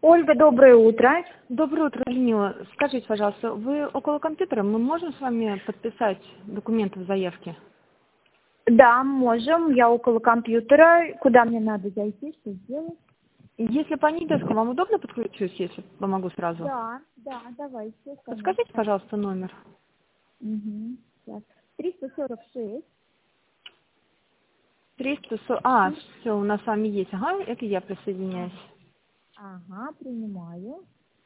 Ольга, доброе утро. Доброе утро, Людмила. Скажите, пожалуйста, вы около компьютера? Мы можем с вами подписать документы в заявке? Да, можем. Я около компьютера. Куда мне надо зайти, что сделать? Если по Нидеску, вам удобно подключусь, если помогу сразу? Да, давайте. Подскажите, Конечно. пожалуйста, номер. Угу. Так. 346. 340. Все, у нас с вами есть. Ага, это я присоединяюсь. Ага, принимаю.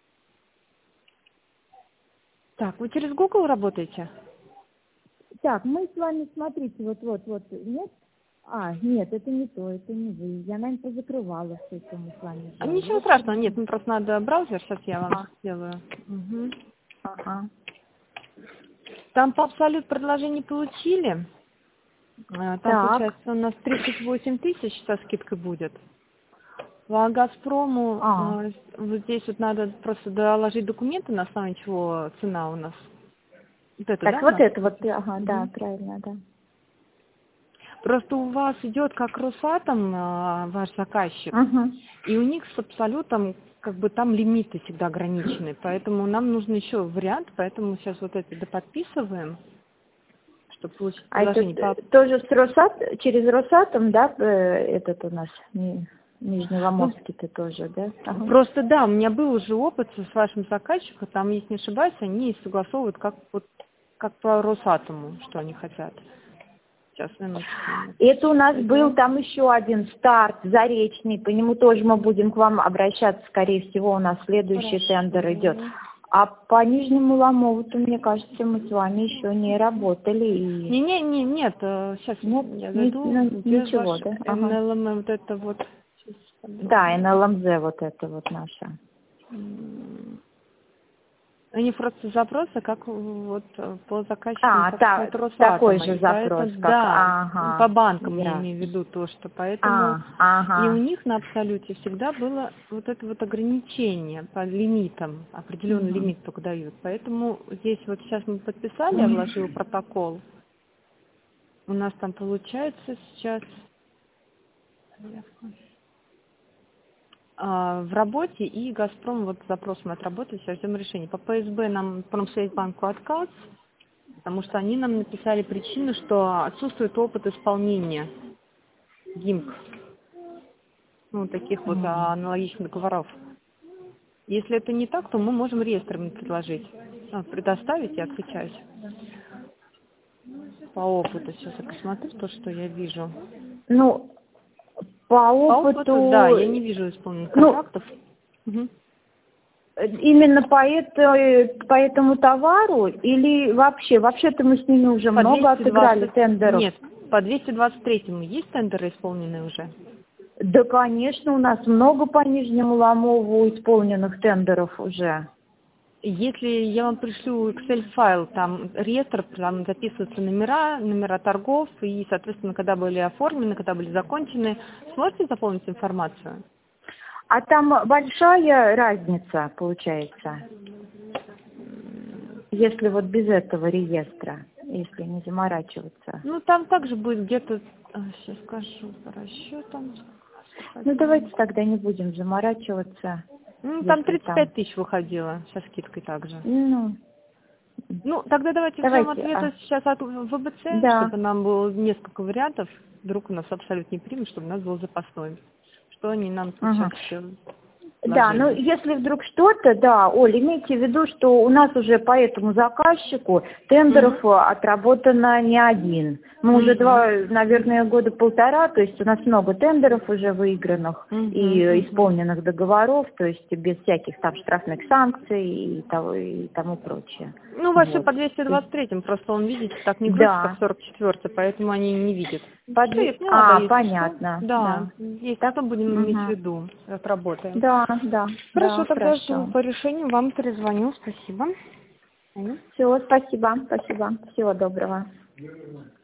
Так, вы через Google работаете? Так, мы с вами, смотрите, вот, нет? Нет, это не то, это не вы. Я, наверное, позакрывала все, что мы с вами делали. Ничего страшного, нет, мне просто надо браузер, сейчас я вам сделаю. Ага. Там по абсолют предложений получили. Там, получается, у нас 38 тысяч со скидкой будет. А «Газпрому» вот здесь вот надо просто доложить документы, на основании чего цена у нас. Вот это, Так, да, вот это вот, ага, да, правильно, да. Просто у вас идет как Росатом ваш заказчик, и у них с абсолютом как бы там лимиты всегда ограничены, поэтому нам нужен еще вариант, поэтому сейчас вот это доподписываем, чтобы получить предложение. Это тоже с через Росатом, да, этот у нас Нижнеломовский-то тоже, да? Ага. Просто да, у меня был уже опыт с вашим заказчиком, там, если не ошибаюсь, они согласовывают как по Росатому, что они хотят. Сейчас, минуточку. Это у нас был там еще один старт заречный, по нему тоже мы будем к вам обращаться, скорее всего, у нас следующий тендер идет. А по Нижнему Ломову-то, мне кажется, мы с вами еще не работали. Нет, сейчас я зайду. Ничего, да? НЛМ, вот это вот. Да, НЛМЗ вот это вот наша. Они просто запросы, как вот по заказчику. Такой же запрос. Да, по банкам я имею в виду то, что поэтому и у них на абсолюте всегда было вот это вот ограничение по лимитам, определенный лимит только дают. Поэтому здесь вот сейчас мы подписали, я вложила протокол. У нас там получается сейчас в работе, и «Газпром» вот запрос мы отработали, сейчас ждем решения. По ПСБ нам Промсвязьбанку отказ, потому что они нам написали причину, что отсутствует опыт исполнения ГИМК, таких вот аналогичных договоров. Если это не так, то мы можем реестром предложить, предоставить и отвечать. По опыту сейчас я посмотрю то, что я вижу. По опыту, да, я не вижу исполненных контрактов. Именно по этому товару или вообще? Вообще-то мы с ними уже много отыграли тендеров. Нет, по 223-му есть тендеры исполненные уже? Да, конечно, у нас много по Нижнему Ломову исполненных тендеров уже. Если я вам пришлю Excel-файл, там реестр, там записываются номера торгов, и, соответственно, когда были оформлены, когда были закончены, сможете заполнить информацию? А там большая разница получается, если вот без этого реестра, если не заморачиваться? Там также будет где-то, сейчас скажу по расчетам. Давайте тогда не будем заморачиваться. Там 35 тысяч выходило со скидкой также. Тогда давайте ждем ответа сейчас от ВБЦ, чтобы нам было несколько вариантов. Вдруг у нас абсолютно не примут, чтобы у нас был запасной. Что они нам сейчас сделают? Да, если вдруг что-то, Оля, имейте в виду, что у нас уже по этому заказчику тендеров отработано не один. Мы уже наверное, года полтора, то есть у нас много тендеров уже выигранных и исполненных договоров, то есть без всяких там штрафных санкций и тому прочее. Вообще по 223-м, просто он, видите, так не грузится, как 44-й, поэтому они не видят. Понятно. Да, есть, то будем иметь в виду, отработаем. Да. Хорошо, тогда жду по решению, вам перезвоню, спасибо. Все, спасибо. Всего доброго.